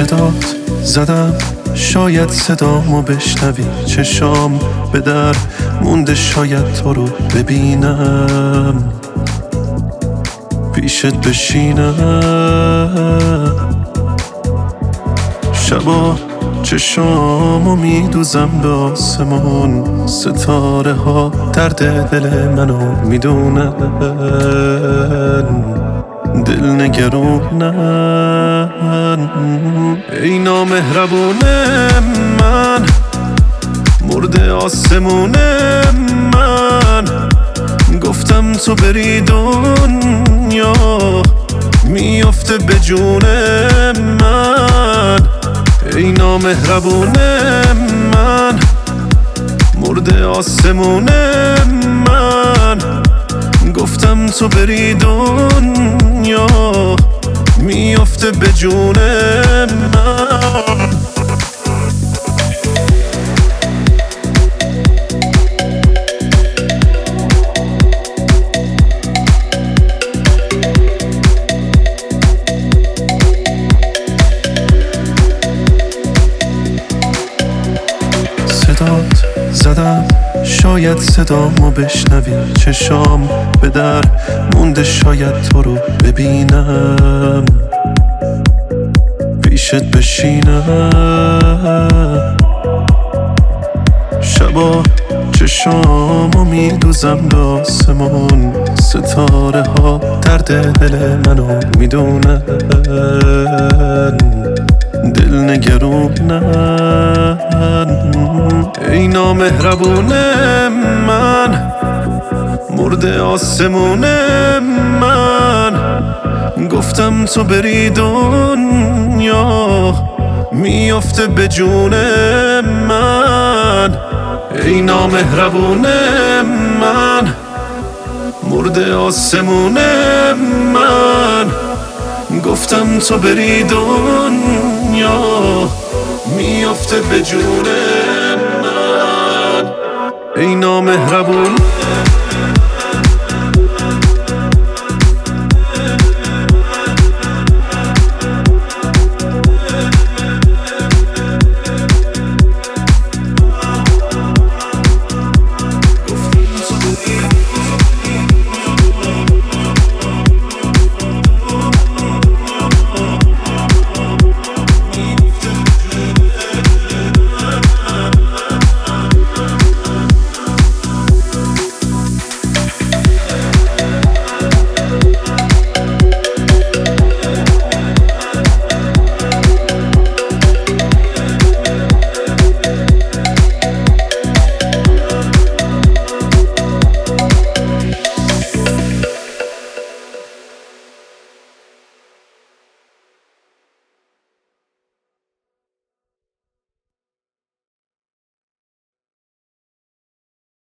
صدات زدم شاید صدامو بشنوی، چشام به در مونده شاید تو رو ببینم، پیشت بشینم. شبا چشامو میدوزم به آسمون، ستاره ها درد دل منو میدونن، دل نگرونن. ای نامهربون من، مرده آسمون من، گفتم تو بری دنیا میافته به جون من. ای نامهربون من، مرده آسمون من، گفتم تو بری دنیا میافته به جون من. صدات زدم شاید صدامو بشنوی، چشام به در مونده شاید تو رو ببینم، پیشت بشینم. شبا چشامو میدوزم به آسمون، ستاره ها درد دل منو میدونن، دل نگرونن. ای نامهربون من، مرده آسمون من، گفتم تو بری دنیا میافته به جون من. ای نامهربون من، مرده آسمون من، گفتم تو بری دنیا میافته به جون من. ای نامهربون